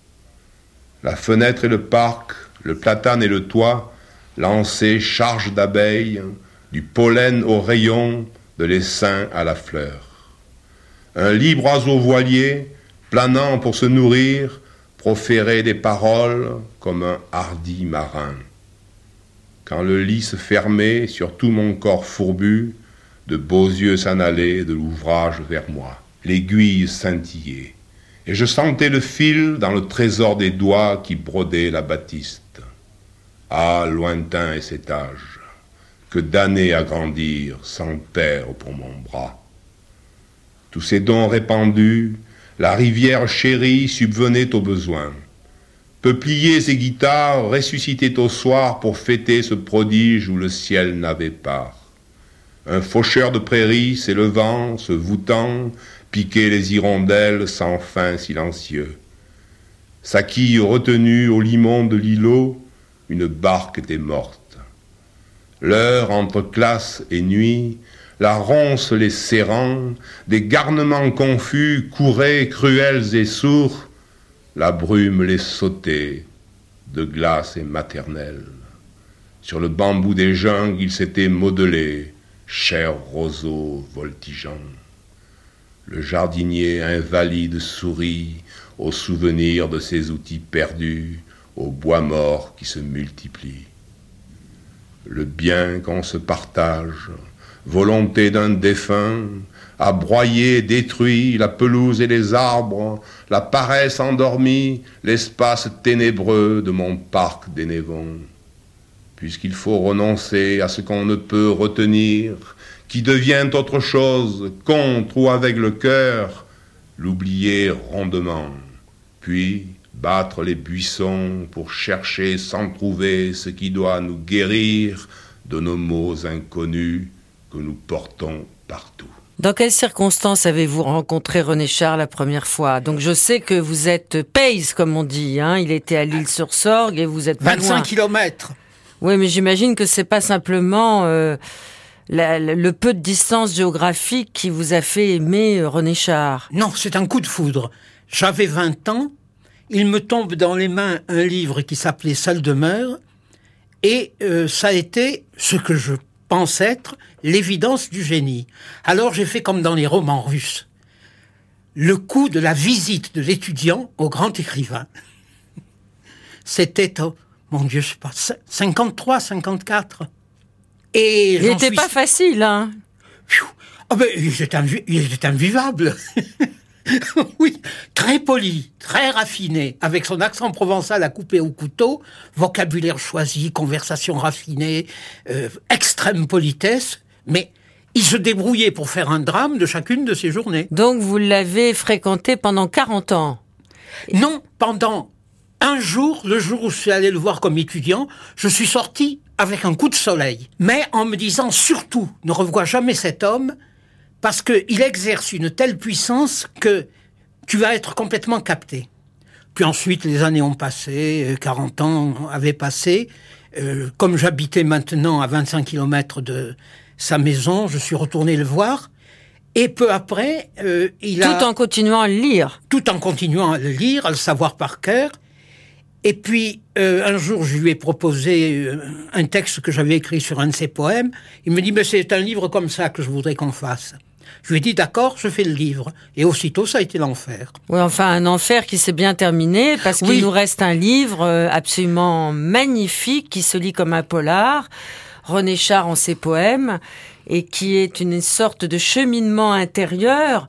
[SPEAKER 5] La fenêtre et le parc, le platane et le toit, lancés charge d'abeilles, du pollen au rayon, de l'essaim à la fleur. Un libre oiseau voilier, planant pour se nourrir, proférait des paroles comme un hardi marin. Quand le lit se fermait sur tout mon corps fourbu, de beaux yeux s'en allaient de l'ouvrage vers moi. L'aiguille scintillait, et je sentais le fil dans le trésor des doigts qui brodaient la batiste. Ah, lointain est cet âge, que d'années à grandir sans père pour mon bras. Tous ces dons répandus, la rivière chérie subvenait aux besoins. Peupliers et guitares ressuscitaient au soir pour fêter ce prodige où le ciel n'avait part. Un faucheur de prairies s'élevant, se voûtant, piquait les hirondelles sans fin silencieux. Sa quille retenue au limon de l'îlot, une barque était morte. L'heure entre classe et nuit, la ronce les serrant, des garnements confus couraient cruels et sourds, la brume les sautait, de glace et maternelle. Sur le bambou des jungles, il s'était modelé, cher roseau voltigeant. Le jardinier invalide sourit au souvenir de ses outils perdus, aux bois morts qui se multiplient. Le bien qu'on se partage, volonté d'un défunt, a broyé, détruit la pelouse et les arbres, la paresse endormie, l'espace ténébreux de mon parc des Névons. Puisqu'il faut renoncer à ce qu'on ne peut retenir, qui devient autre chose, contre ou avec le cœur, l'oublier rondement, puis battre les buissons pour chercher sans trouver ce qui doit nous guérir de nos maux inconnus que nous portons partout.
[SPEAKER 1] Dans quelles circonstances avez-vous rencontré René Char la première fois? Donc je sais que vous êtes Pays, comme on dit, hein. Il était à l'Île-sur-Sorgue et vous êtes pas loin.
[SPEAKER 2] vingt-cinq kilomètres.
[SPEAKER 1] Oui, mais j'imagine que c'est pas simplement euh, la, la, le peu de distance géographique qui vous a fait aimer René Char.
[SPEAKER 2] Non, c'est un coup de foudre. J'avais vingt ans, il me tombe dans les mains un livre qui s'appelait Seule demeure, et euh, ça a été ce que je pense être l'évidence du génie. Alors j'ai fait comme dans les romans russes. Le coup de la visite de l'étudiant au grand écrivain. C'était... Oh, mon Dieu, je sais pas, cinquante-trois, cinquante-quatre. Et
[SPEAKER 1] il n'était suis... pas facile, hein.
[SPEAKER 2] Oh ben, il était, invi... il était invivable. Oui, très poli, très raffiné, avec son accent provençal à couper au couteau, vocabulaire choisi, conversation raffinée, euh, extrême politesse, mais il se débrouillait pour faire un drame de chacune de ses journées.
[SPEAKER 1] Donc vous l'avez fréquenté pendant quarante ans?
[SPEAKER 2] Non, pendant un jour, le jour où je suis allé le voir comme étudiant, je suis sorti avec un coup de soleil, mais en me disant surtout, ne revois jamais cet homme, parce qu'il exerce une telle puissance que tu vas être complètement capté. Puis ensuite, les années ont passé, quarante ans avaient passé. Euh, comme j'habitais maintenant à vingt-cinq kilomètres de sa maison, je suis retourné le voir. Et peu après, euh, il
[SPEAKER 1] tout
[SPEAKER 2] a...
[SPEAKER 1] Tout en continuant à le lire.
[SPEAKER 2] Tout en continuant à le lire, à le savoir par cœur. Et puis, euh, un jour, je lui ai proposé euh, un texte que j'avais écrit sur un de ses poèmes. Il me dit, mais c'est un livre comme ça que je voudrais qu'on fasse. Je lui ai dit, d'accord, je fais le livre. Et aussitôt, ça a été l'enfer.
[SPEAKER 1] Oui, enfin, un enfer qui s'est bien terminé, parce qu'il
[SPEAKER 2] oui.
[SPEAKER 1] nous reste un livre absolument magnifique, qui se lit comme un polar, René Char en ses poèmes, et qui est une sorte de cheminement intérieur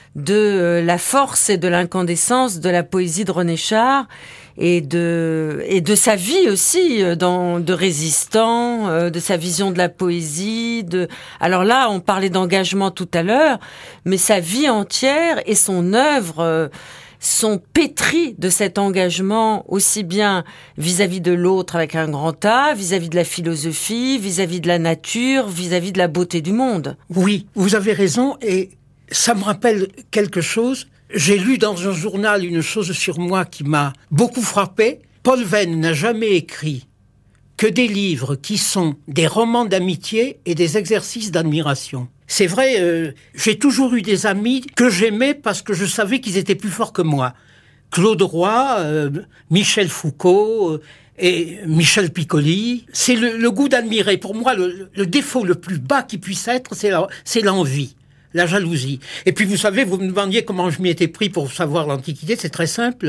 [SPEAKER 1] de la force et de l'incandescence de la poésie de René Char, et de et de sa vie aussi, dans, de résistant, euh, de sa vision de la poésie. De alors là, on parlait d'engagement tout à l'heure, mais sa vie entière et son œuvre euh, sont pétris de cet engagement, aussi bien vis-à-vis de l'autre avec un grand A, vis-à-vis de la philosophie, vis-à-vis de la nature, vis-à-vis de la beauté du monde.
[SPEAKER 2] Oui, vous avez raison, et ça me rappelle quelque chose. J'ai lu dans un journal une chose sur moi qui m'a beaucoup frappé. Paul Venn n'a jamais écrit que des livres qui sont des romans d'amitié et des exercices d'admiration. C'est vrai, euh, j'ai toujours eu des amis que j'aimais parce que je savais qu'ils étaient plus forts que moi. Claude Roy, euh, Michel Foucault euh, et Michel Piccoli. C'est le, le goût d'admirer. Pour moi, le, le défaut le plus bas qui puisse être, c'est, la, c'est l'envie. La jalousie. Et puis vous savez, vous me demandiez comment je m'y étais pris pour savoir l'Antiquité, c'est très simple.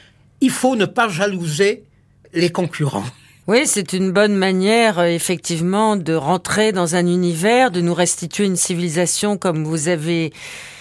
[SPEAKER 2] Il faut ne pas jalouser les concurrents.
[SPEAKER 1] Oui, c'est une bonne manière, effectivement, de rentrer dans un univers, de nous restituer une civilisation comme vous avez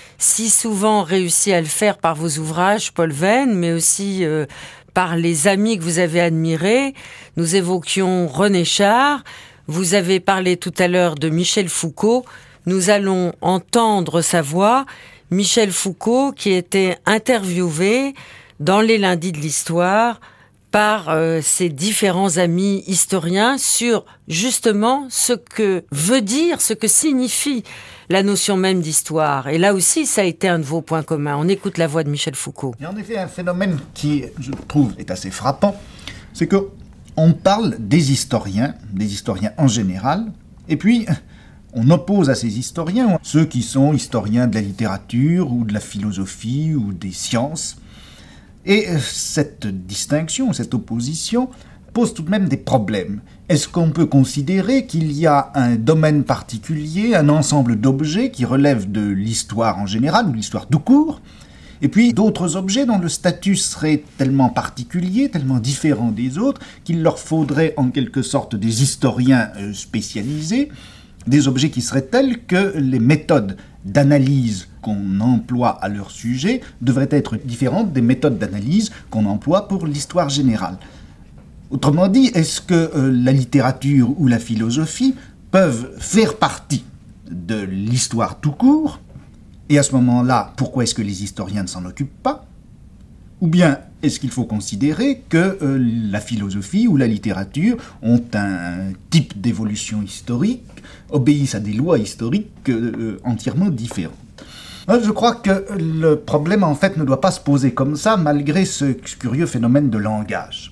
[SPEAKER 1] si souvent réussi à le faire par vos ouvrages, Paul Venn, mais aussi euh, par les amis que vous avez admirés. Nous évoquions René Char, vous avez parlé tout à l'heure de Michel Foucault. Nous allons entendre sa voix, Michel Foucault, qui était interviewé dans les lundis de l'histoire par euh, ses différents amis historiens sur justement ce que veut dire, ce que signifie la notion même d'histoire. Et là aussi, ça a été un de vos points communs. On écoute la voix de Michel Foucault.
[SPEAKER 6] Il y a en effet un phénomène qui, je trouve, est assez frappant, c'est que on parle des historiens, des historiens en général, et puis on oppose à ces historiens ceux qui sont historiens de la littérature ou de la philosophie ou des sciences. Et cette distinction, cette opposition pose tout de même des problèmes. Est-ce qu'on peut considérer qu'il y a un domaine particulier, un ensemble d'objets qui relèvent de l'histoire en général ou de l'histoire tout court, et puis d'autres objets dont le statut serait tellement particulier, tellement différent des autres, qu'il leur faudrait en quelque sorte des historiens spécialisés, des objets qui seraient tels que les méthodes d'analyse qu'on emploie à leur sujet devraient être différentes des méthodes d'analyse qu'on emploie pour l'histoire générale. Autrement dit, est-ce que euh, la littérature ou la philosophie peuvent faire partie de l'histoire tout court? Et à ce moment-là, pourquoi est-ce que les historiens ne s'en occupent pas? Ou bien est-ce qu'il faut considérer que euh, la philosophie ou la littérature ont un type d'évolution historique, obéissent à des lois historiques euh, entièrement différentes? Alors, je crois que le problème, en fait, ne doit pas se poser comme ça, malgré ce curieux phénomène de langage.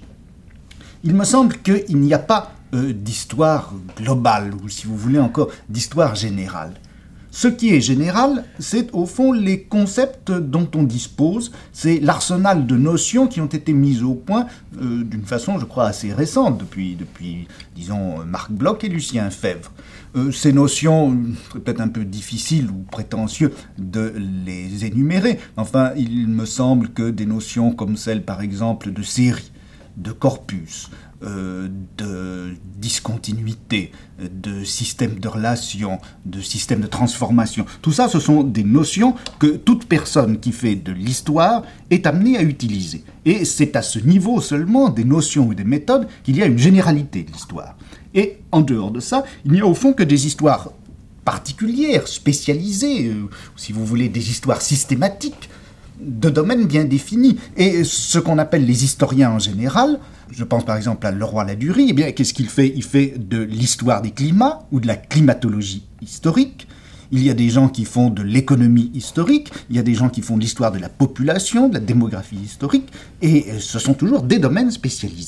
[SPEAKER 6] Il me semble qu'il n'y a pas euh, d'histoire globale, ou si vous voulez encore, d'histoire générale. Ce qui est général, c'est au fond les concepts dont on dispose, c'est l'arsenal de notions qui ont été mises au point euh, d'une façon, je crois, assez récente, depuis, depuis disons, Marc Bloch et Lucien Febvre. Euh, ces notions, c'est peut-être un peu difficile ou prétentieux de les énumérer, enfin, il me semble que des notions comme celle, par exemple, de série, de corpus, Euh, de discontinuité, de système de relation, de système de transformation. Tout ça, ce sont des notions que toute personne qui fait de l'histoire est amenée à utiliser. Et c'est à ce niveau seulement des notions ou des méthodes qu'il y a une généralité de l'histoire. Et en dehors de ça, il n'y a au fond que des histoires particulières, spécialisées, euh, si vous voulez, des histoires systématiques, de domaines bien définis. Et ce qu'on appelle les historiens en général, je pense par exemple à Leroy-Ladurie, eh bien, qu'est-ce qu'il fait? Il fait de l'histoire des climats ou de la climatologie historique. Il y a des gens qui font de l'économie historique, il y a des gens qui font de l'histoire de la population, de la démographie historique, et ce sont toujours des domaines spécialisés.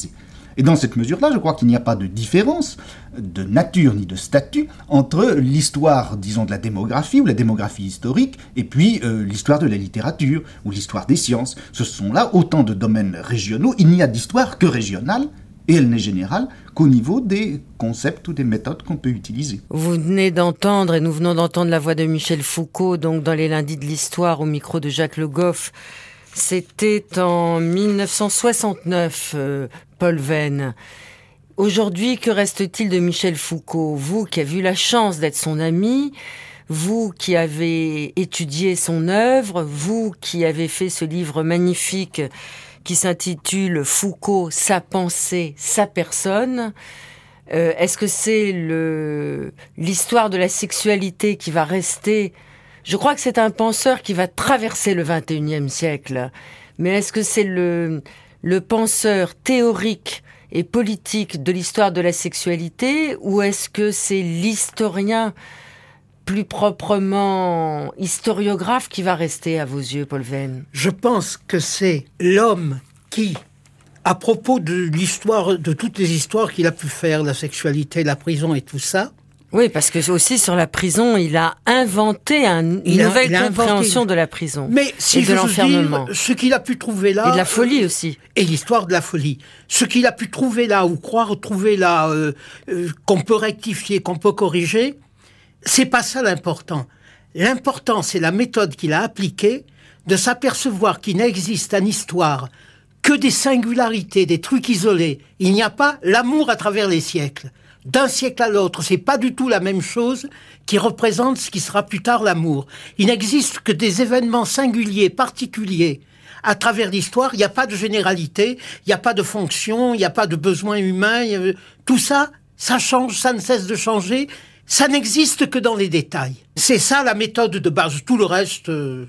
[SPEAKER 6] Et dans cette mesure-là, je crois qu'il n'y a pas de différence de nature ni de statut entre l'histoire, disons, de la démographie ou la démographie historique et puis euh, l'histoire de la littérature ou l'histoire des sciences. Ce sont là autant de domaines régionaux. Il n'y a d'histoire que régionale, et elle n'est générale qu'au niveau des concepts ou des méthodes qu'on peut utiliser.
[SPEAKER 1] Vous venez d'entendre, et nous venons d'entendre la voix de Michel Foucault, donc dans les lundis de l'histoire, au micro de Jacques Le Goff. C'était en mille neuf cent soixante-neuf, euh, Paul Venn. Aujourd'hui, que reste-t-il de Michel Foucault? Vous qui avez eu la chance d'être son ami, vous qui avez étudié son œuvre, vous qui avez fait ce livre magnifique qui s'intitule « Foucault, sa pensée, sa personne ». Euh, est-ce que c'est le, l'histoire de la sexualité qui va rester? Je crois que c'est un penseur qui va traverser le vingt et unième siècle. Mais est-ce que c'est le, le penseur théorique et politique de l'histoire de la sexualité, ou est-ce que c'est l'historien plus proprement historiographe qui va rester à vos yeux, Paul Venn?
[SPEAKER 2] Je pense que c'est l'homme qui, à propos de l'histoire, de toutes les histoires qu'il a pu faire, la sexualité, la prison et tout ça.
[SPEAKER 1] Oui, parce que aussi sur la prison, il a inventé un, une
[SPEAKER 2] il a,
[SPEAKER 1] nouvelle
[SPEAKER 2] il a
[SPEAKER 1] compréhension
[SPEAKER 2] inventé...
[SPEAKER 1] de la prison.
[SPEAKER 2] Mais si
[SPEAKER 1] et
[SPEAKER 2] je
[SPEAKER 1] de l'enfermement.
[SPEAKER 2] Dire, ce qu'il a pu trouver là...
[SPEAKER 1] Et de la folie aussi.
[SPEAKER 2] Et l'histoire de la folie. Ce qu'il a pu trouver là, ou croire trouver là, euh, euh, qu'on peut rectifier, qu'on peut corriger, c'est pas ça l'important. L'important, c'est la méthode qu'il a appliquée, de s'apercevoir qu'il n'existe en histoire que des singularités, des trucs isolés. Il n'y a pas l'amour à travers les siècles. D'un siècle à l'autre, c'est pas du tout la même chose qui représente ce qui sera plus tard l'amour. Il n'existe que des événements singuliers, particuliers. À travers l'histoire, il n'y a pas de généralité, il n'y a pas de fonction, il n'y a pas de besoin humain. A... Tout ça, ça change, ça ne cesse de changer. Ça n'existe que dans les détails. C'est ça la méthode de base. Tout le reste, euh,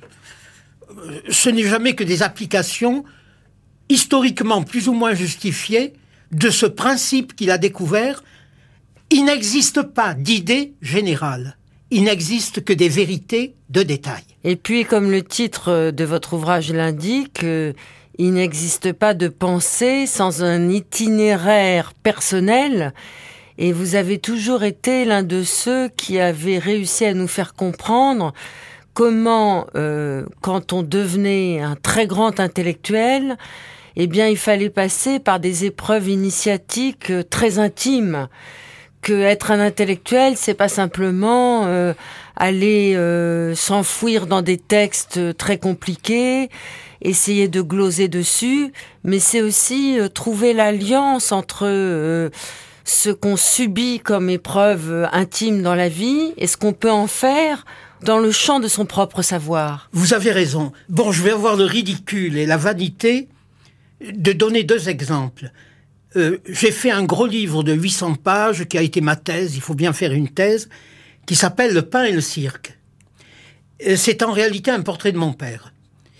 [SPEAKER 2] ce n'est jamais que des applications historiquement plus ou moins justifiées de ce principe qu'il a découvert. Il n'existe pas d'idée générale. Il n'existe que des vérités de détail.
[SPEAKER 1] Et puis, comme le titre de votre ouvrage l'indique, euh, il n'existe pas de pensée sans un itinéraire personnel. Et vous avez toujours été l'un de ceux qui avaient réussi à nous faire comprendre comment, euh, quand on devenait un très grand intellectuel, eh bien, il fallait passer par des épreuves initiatiques euh, très intimes. Que être un intellectuel, c'est pas simplement euh, aller euh, s'enfouir dans des textes très compliqués, essayer de gloser dessus, mais c'est aussi euh, trouver l'alliance entre euh, ce qu'on subit comme épreuve intime dans la vie et ce qu'on peut en faire dans le champ de son propre savoir.
[SPEAKER 2] Vous avez raison. Bon, je vais avoir le ridicule et la vanité de donner deux exemples. Euh, j'ai fait un gros livre de huit cents pages qui a été ma thèse, il faut bien faire une thèse, qui s'appelle « Le pain et le cirque ». C'est en réalité un portrait de mon père,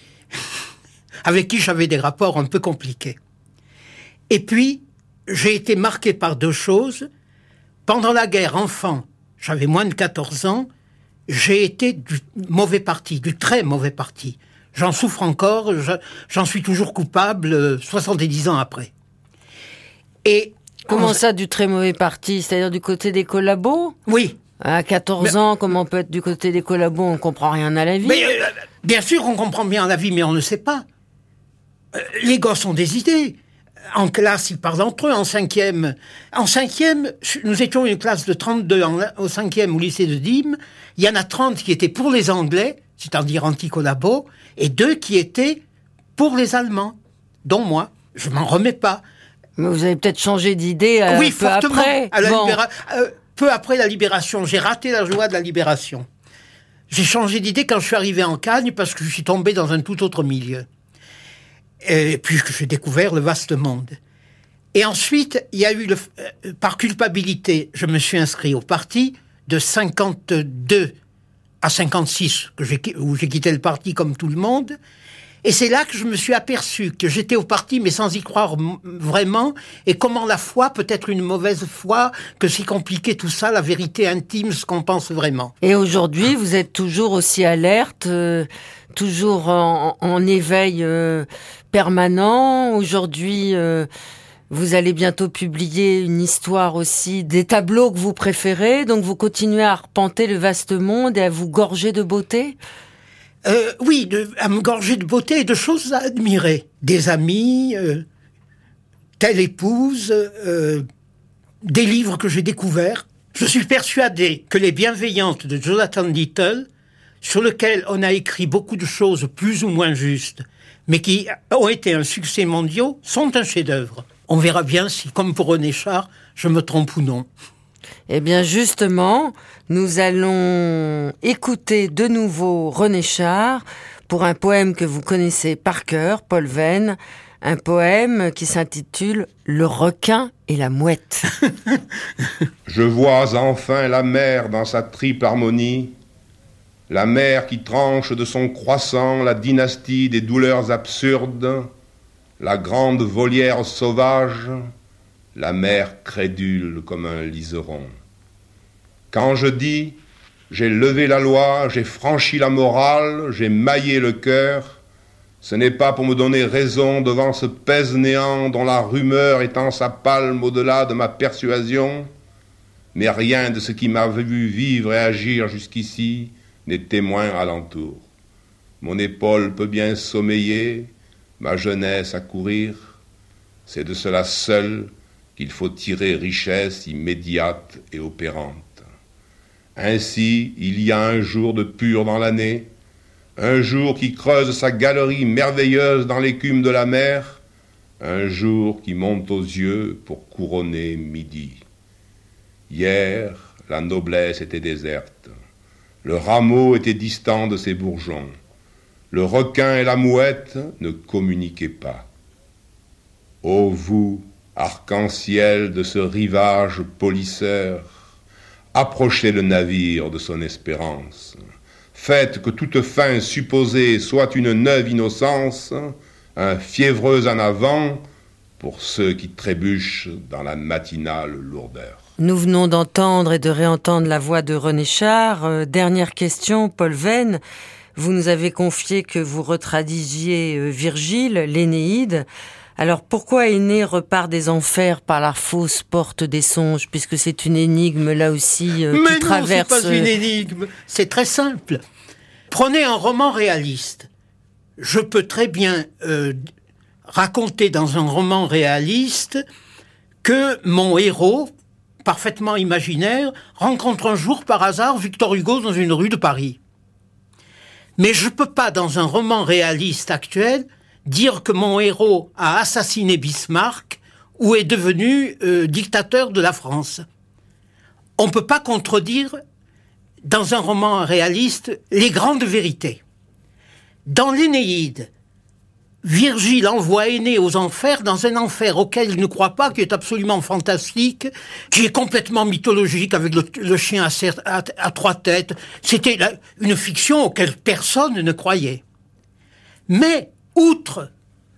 [SPEAKER 2] avec qui j'avais des rapports un peu compliqués. Et puis, j'ai été marqué par deux choses. Pendant la guerre, enfant, j'avais moins de quatorze ans, j'ai été du mauvais parti, du très mauvais parti. J'en souffre encore, je, j'en suis toujours coupable soixante-dix ans après. Et
[SPEAKER 1] comment ça, du très mauvais parti? C'est-à-dire du côté des collabos?
[SPEAKER 2] Oui.
[SPEAKER 1] À quatorze ans, comment on peut être du côté des collabos? On ne comprend rien à la vie.
[SPEAKER 2] Mais, euh, bien sûr, on comprend bien la vie, mais on ne sait pas. Euh, les gosses ont des idées. En classe, ils parlent entre eux. En cinquième, en cinquième, nous étions une classe de trente-deux en, au cinquième au lycée de Dîmes. Il y en a trente qui étaient pour les Anglais, c'est-à-dire anti-collabos, et deux qui étaient pour les Allemands, dont moi. Je m'en remets pas.
[SPEAKER 1] Mais vous avez peut-être changé d'idée euh,
[SPEAKER 2] oui,
[SPEAKER 1] peu
[SPEAKER 2] fortement.
[SPEAKER 1] après.
[SPEAKER 2] À la
[SPEAKER 1] bon.
[SPEAKER 2] libéra... euh, peu après la libération. J'ai raté la joie de la libération. J'ai changé d'idée quand je suis arrivé en Cagne parce que je suis tombé dans un tout autre milieu. Et puis que j'ai découvert le vaste monde. Et ensuite, il y a eu, le, euh, par culpabilité, je me suis inscrit au parti de cinquante-deux à cinquante-six, que j'ai, où j'ai quitté le parti comme tout le monde. Et c'est là que je me suis aperçu que j'étais au parti, mais sans y croire m- vraiment, et comment la foi peut être une mauvaise foi, que c'est compliqué tout ça, la vérité intime, ce qu'on pense vraiment.
[SPEAKER 1] Et aujourd'hui, vous êtes toujours aussi alerte, euh, toujours en, en éveil euh, permanent. Aujourd'hui, euh, Vous allez bientôt publier une histoire aussi des tableaux que vous préférez, donc vous continuez à arpenter le vaste monde et à vous gorger de beauté ?
[SPEAKER 2] euh, Oui, de, à me gorger de beauté et de choses à admirer. Des amis, euh, telle épouse, euh, des livres que j'ai découverts. Je suis persuadé que Les Bienveillantes de Jonathan Little, sur lequel on a écrit beaucoup de choses plus ou moins justes, mais qui ont été un succès mondial, sont un chef-d'œuvre. On verra bien si, comme pour René Char, je me trompe ou non.
[SPEAKER 1] Eh bien justement, nous allons écouter de nouveau René Char pour un poème que vous connaissez par cœur, Paul Venn, un poème qui s'intitule « Le requin et la mouette ».
[SPEAKER 5] Je vois enfin la mer dans sa triple harmonie, la mer qui tranche de son croissant la dynastie des douleurs absurdes, la grande volière sauvage, la mer crédule comme un liseron. Quand je dis « j'ai levé la loi, j'ai franchi la morale, j'ai maillé le cœur », ce n'est pas pour me donner raison devant ce pèse-néant dont la rumeur étend sa palme au-delà de ma persuasion, mais rien de ce qui m'a vu vivre et agir jusqu'ici n'est témoin alentour. Mon épaule peut bien sommeiller, ma jeunesse à courir, c'est de cela seul qu'il faut tirer richesse immédiate et opérante. Ainsi, il y a un jour de pur dans l'année, un jour qui creuse sa galerie merveilleuse dans l'écume de la mer, un jour qui monte aux yeux pour couronner midi. Hier, la noblesse était déserte, le rameau était distant de ses bourgeons, le requin et la mouette ne communiquaient pas. Ô vous, arc-en-ciel de ce rivage polisseur, approchez le navire de son espérance. Faites que toute fin supposée soit une neuve innocence, un fiévreux en avant pour ceux qui trébuchent dans la matinale lourdeur.
[SPEAKER 1] Nous venons d'entendre et de réentendre la voix de René Char. Euh, dernière question, Paul Venn. Vous nous avez confié que vous retradisiez euh, Virgile, l'Énéide. Alors pourquoi Énée repart des enfers par la fausse porte des songes, puisque c'est une énigme là aussi euh,
[SPEAKER 2] Mais
[SPEAKER 1] qui
[SPEAKER 2] non,
[SPEAKER 1] traverse...
[SPEAKER 2] c'est pas une énigme, c'est très simple. Prenez un roman réaliste. Je peux très bien euh, raconter dans un roman réaliste que mon héros, parfaitement imaginaire, rencontre un jour par hasard Victor Hugo dans une rue de Paris. Mais je peux pas, dans un roman réaliste actuel, dire que mon héros a assassiné Bismarck ou est devenu euh, dictateur de la France. On ne peut pas contredire, dans un roman réaliste, les grandes vérités. Dans l'Énéide, Virgile envoie Énée aux enfers, dans un enfer auquel il ne croit pas, qui est absolument fantastique, qui est complètement mythologique, avec le, le chien à, ser, à, à trois têtes. C'était la, une fiction auquel personne ne croyait. Mais outre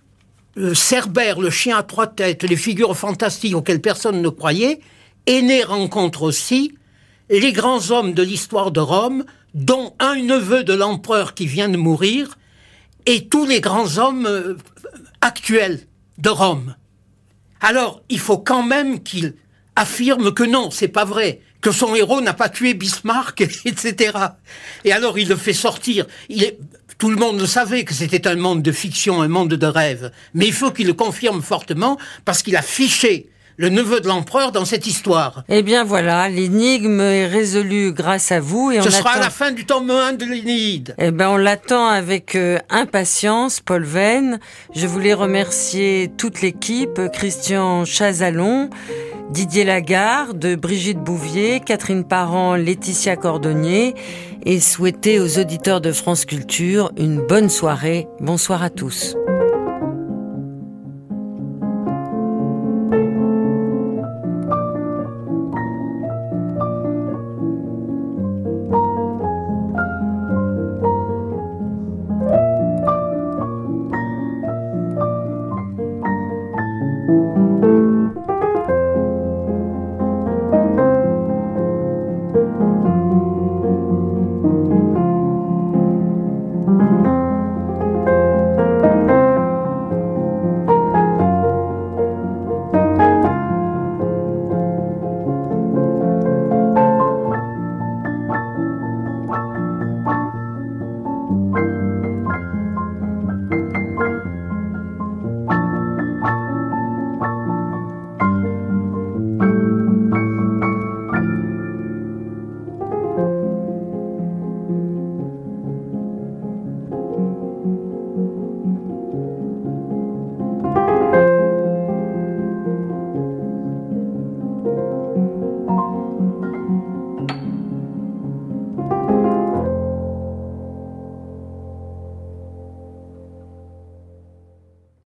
[SPEAKER 2] le Cerbère, le chien à trois têtes, les figures fantastiques auxquelles personne ne croyait, Énée rencontre aussi les grands hommes de l'histoire de Rome, dont un neveu de l'empereur qui vient de mourir, et tous les grands hommes euh, actuels de Rome. Alors, il faut quand même qu'il affirme que non, c'est pas vrai, que son héros n'a pas tué Bismarck, et cetera. Et alors, il le fait sortir. Il est... Tout le monde le savait que c'était un monde de fiction, un monde de rêve. Mais il faut qu'il le confirme fortement parce qu'il a fiché le neveu de l'empereur dans cette histoire.
[SPEAKER 1] Eh bien voilà, l'énigme est résolue grâce à vous. Et
[SPEAKER 2] Ce
[SPEAKER 1] on
[SPEAKER 2] sera
[SPEAKER 1] attend...
[SPEAKER 2] à la fin du tome un de l'Énéide.
[SPEAKER 1] Eh bien on l'attend avec euh, impatience, Paul Venn. Je voulais remercier toute l'équipe, Christian Chazalon, Didier Lagarde, Brigitte Bouvier, Catherine Parent, Laetitia Cordonnier, et souhaiter aux auditeurs de France Culture une bonne soirée. Bonsoir à tous.
[SPEAKER 7] Thank you.